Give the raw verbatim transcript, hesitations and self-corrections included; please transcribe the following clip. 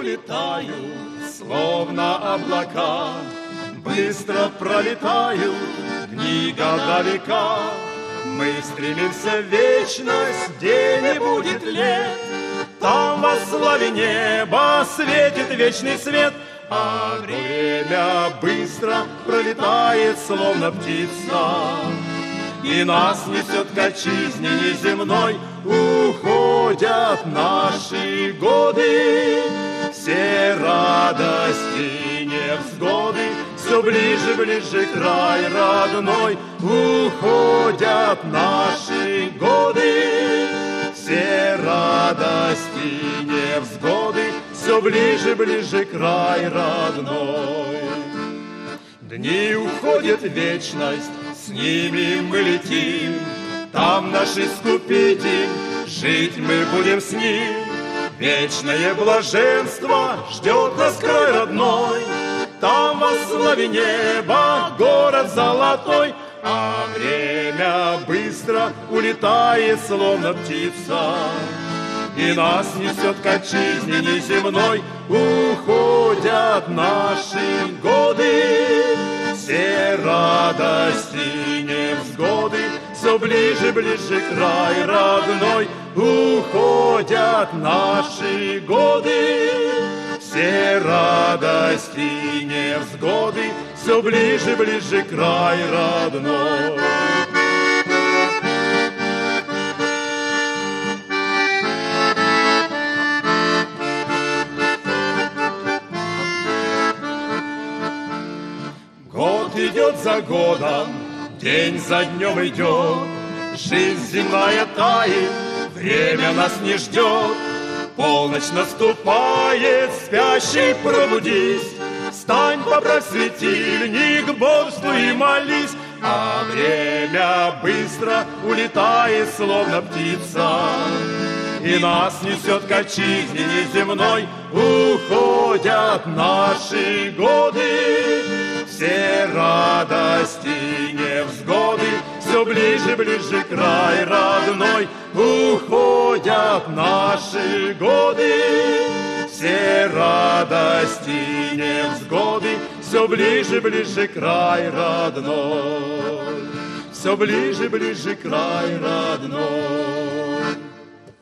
улетают, словно облака, быстро пролетают дни, года, века. Мы стремимся в вечность, где не будет лет. Там во славе неба светит вечный свет, а время быстро пролетает, словно птица, и нас несет к отчизне неземной. Уходят наши годы, все радости, невзгоды, все ближе, ближе край родной. Уходят наши годы, все радости, невзгоды, все ближе, ближе край родной. Дни уходят в вечность, с ними мы летим, там наш Искупитель, жить мы будем с Ним. Вечное блаженство ждет нас край родной, там во славе неба город золотой. А время быстро улетает, словно птица, и нас несет к отчизне неземной. Уходят наши годы, все радости, невзгоды, все ближе, ближе край родной. Уходят наши годы, все радости, невзгоды, все ближе, ближе край родной. Год идет за годом, день за днем идет, жизнь земная тает, время нас не ждет. Полночь наступает, спящий пробудись, встань, поправь светильник, бодрствуй и молись. А время быстро улетает, словно птица, и нас несет к отчизне неземной. Уходят наши годы, все радости, невзгоды, все ближе, ближе край родной. Уходят наши годы, все радости, невзгоды, все ближе, ближе край родной. Все ближе, ближе край родной.